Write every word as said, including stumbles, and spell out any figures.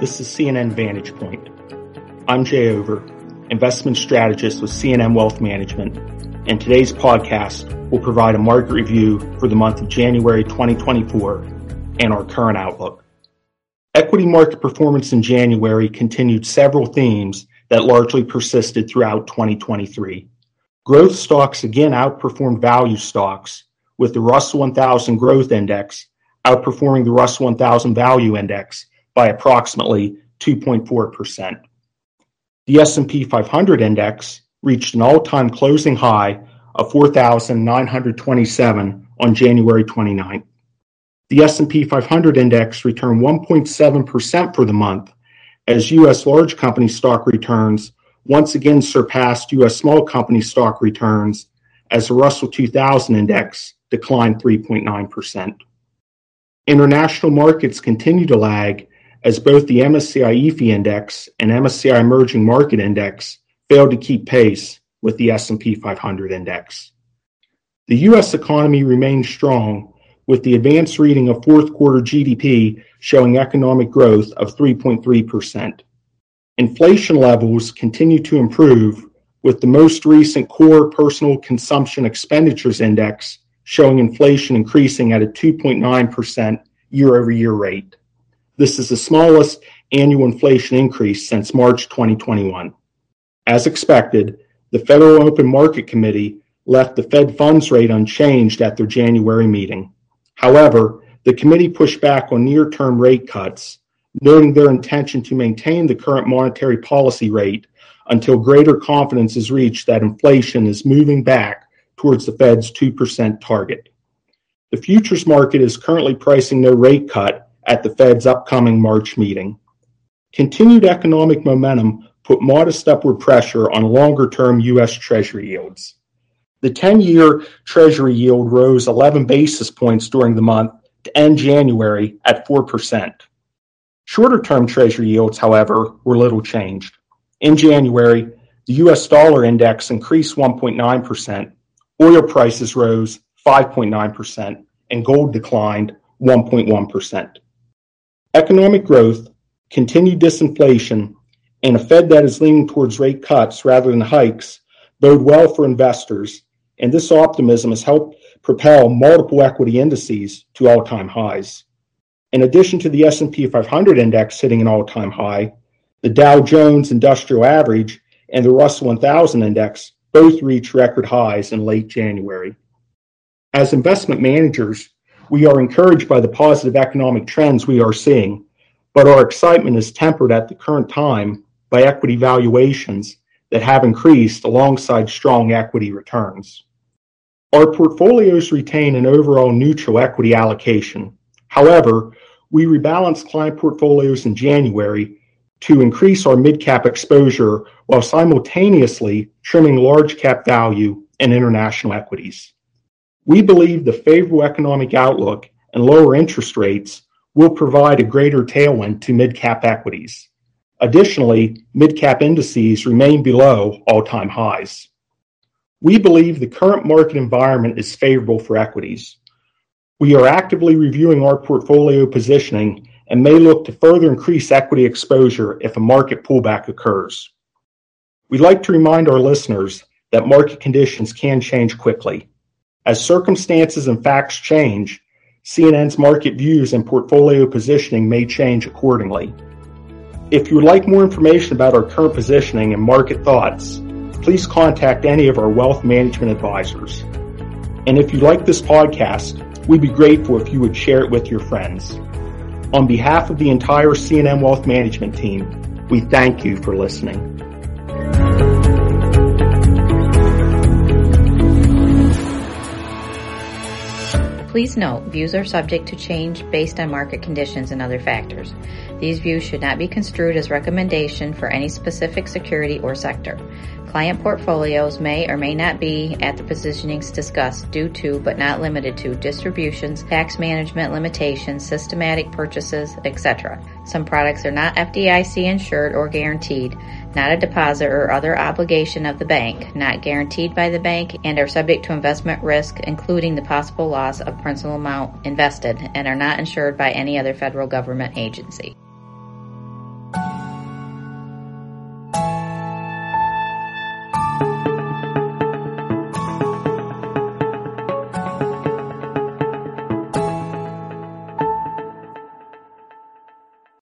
This is C N N Vantage Point. I'm Jay Over, investment strategist with C N N Wealth Management, and today's podcast will provide a market review for the month of January twenty twenty-four and our current outlook. Equity market performance in January continued several themes that largely persisted throughout twenty twenty-three. Growth stocks again outperformed value stocks, with the Russell one thousand Growth Index outperforming the Russell one thousand Value Index by approximately two point four percent. The S and P five hundred Index reached an all-time closing high of four thousand nine hundred twenty-seven on January twenty-ninth. The S and P five hundred Index returned one point seven percent for the month, as U S large company stock returns once again surpassed U S small company stock returns, as the Russell two thousand Index declined three point nine percent. International markets continue to lag, as both the M S C I E F I Index and M S C I Emerging Market Index failed to keep pace with the S and P five hundred Index. The U S economy remains strong, with the advanced reading of fourth quarter G D P showing economic growth of three point three percent. Inflation levels continue to improve, with the most recent Core Personal Consumption Expenditures Index showing inflation increasing at a two point nine percent year-over-year rate. This is the smallest annual inflation increase since March twenty twenty-one. As expected, the Federal Open Market Committee left the Fed funds rate unchanged at their January meeting. However, the committee pushed back on near-term rate cuts, noting their intention to maintain the current monetary policy rate until greater confidence is reached that inflation is moving back towards the Fed's two percent target. The futures market is currently pricing no rate cut at the Fed's upcoming March meeting. Continued economic momentum put modest upward pressure on longer-term U S Treasury yields. The ten-year Treasury yield rose eleven basis points during the month to end January at four percent. Shorter-term Treasury yields, however, were little changed. In January, the U S dollar index increased one point nine percent, oil prices rose five point nine percent, and gold declined one point one percent. Economic growth, continued disinflation, and a Fed that is leaning towards rate cuts rather than hikes bode well for investors, and this optimism has helped propel multiple equity indices to all-time highs. In addition to the S and P five hundred Index hitting an all-time high, the Dow Jones Industrial Average and the Russell one thousand Index both reached record highs in late January. As investment managers, we are encouraged by the positive economic trends we are seeing, but our excitement is tempered at the current time by equity valuations that have increased alongside strong equity returns. Our portfolios retain an overall neutral equity allocation. However, we rebalanced client portfolios in January to increase our mid-cap exposure while simultaneously trimming large-cap value and international equities. We believe the favorable economic outlook and lower interest rates will provide a greater tailwind to mid-cap equities. Additionally, mid-cap indices remain below all-time highs. We believe the current market environment is favorable for equities. We are actively reviewing our portfolio positioning and may look to further increase equity exposure if a market pullback occurs. We'd like to remind our listeners that market conditions can change quickly. As circumstances and facts change, C N N's market views and portfolio positioning may change accordingly. If you would like more information about our current positioning and market thoughts, please contact any of our wealth management advisors. And if you like this podcast, we'd be grateful if you would share it with your friends. On behalf of the entire C N N Wealth Management team, we thank you for listening. Please note, views are subject to change based on market conditions and other factors. These views should not be construed as recommendation for any specific security or sector. Client portfolios may or may not be at the positionings discussed due to, but not limited to, distributions, tax management limitations, systematic purchases, et cetera. Some products are not F D I C insured or guaranteed, not a deposit or other obligation of the bank, not guaranteed by the bank, and are subject to investment risk, including the possible loss of principal amount invested, and are not insured by any other federal government agency.